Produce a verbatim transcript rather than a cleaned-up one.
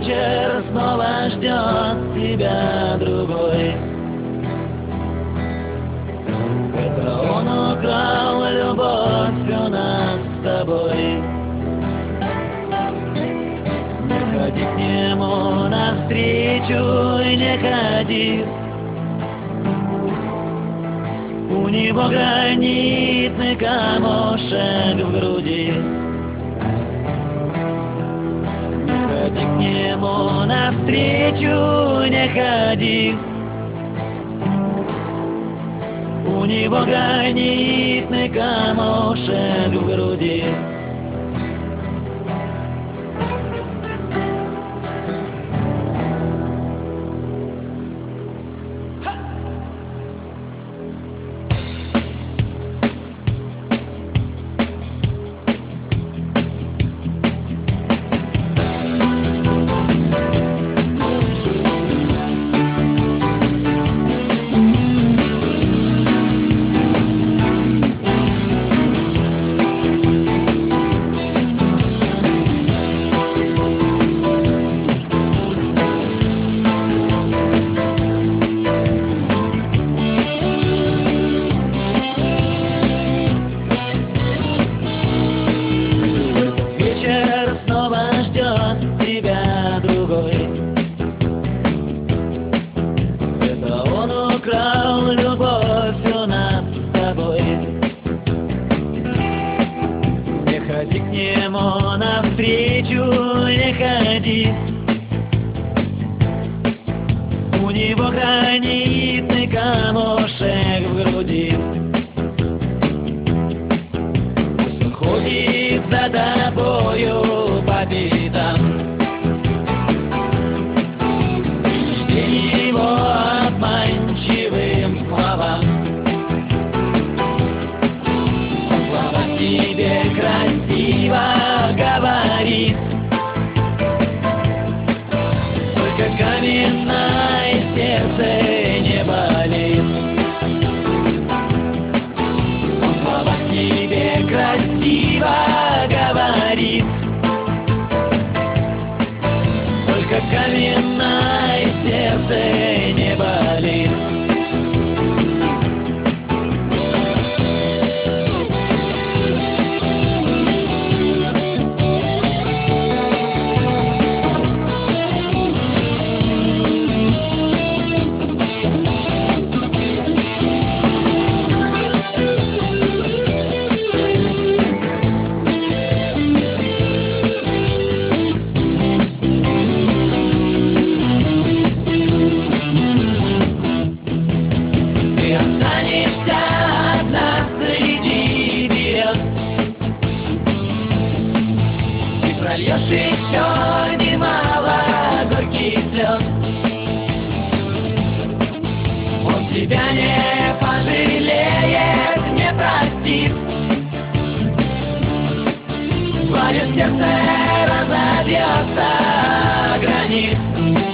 Вечер снова ждет тебя другой. Это он украл любовь у нас с тобой. Не ходи к нему навстречу и не ходи. У него гранитный камушек в груди. Не ходи к нему навстречу, не ходи. У него гранитный камушек в груди. Снова ждет тебя другой. Это он украл любовь у нас с тобой. Не ходи к нему навстречу, не ходи. У него гранитный камушек в груди. Пусть он ходит за тобою по пятам. Не верь его обманчивым словам. Он слова тебе красиво говорит, только каменное сердце не болит. Он слова тебе красиво говорит, только каменное сердце не болит. Останешься одна среди берез и прольешь еще немало горьких слез. Он тебя не пожалеет, не простит. Твое сердце разобьется гранит.